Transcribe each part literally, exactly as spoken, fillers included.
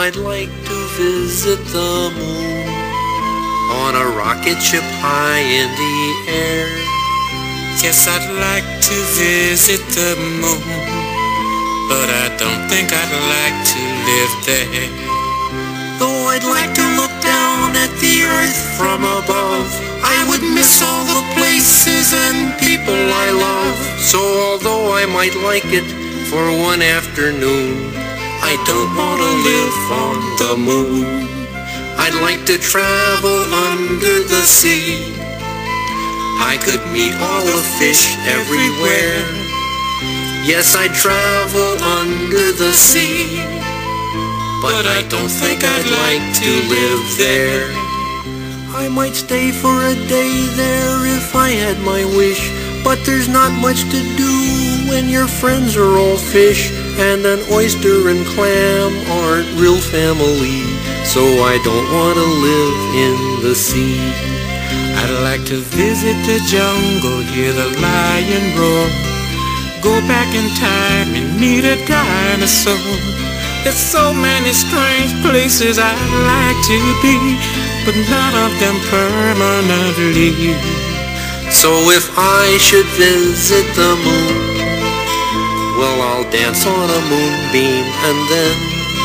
I'd like to visit the moon on a rocket ship high in the air. Yes, I'd like to visit the moon, but I don't think I'd like to live there. Though I'd like to look down at the earth from above, I would miss all the places and people I love. So although I might like it for one afternoon, I don't want to live on the moon. I'd like to travel under the sea. I could meet all the fish everywhere. Yes, I'd travel under the sea, but I don't think I'd like to live there. I might stay for a day there if I had my wish, but there's not much to do when your friends are all fish, and an oyster and clam aren't real family. So I don't want to live in the sea. I'd like to visit the jungle, hear the lion roar, go back in time and meet a dinosaur. There's so many strange places I'd like to be, but none of them permanently. So if I should visit the moon, well, I'll dance on a moonbeam, and then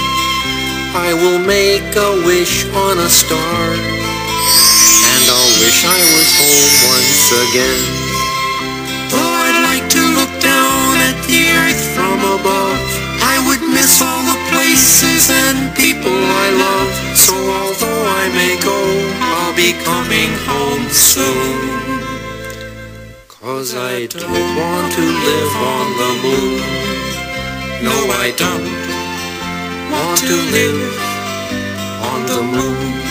I will make a wish on a star, and I'll wish I was home once again. Though I'd like to look down at the earth from above, I would miss all the places and people I love. So although I may go, I'll be coming home soon. 'Cause I don't want to live on the moon. No, I don't want to live on the moon.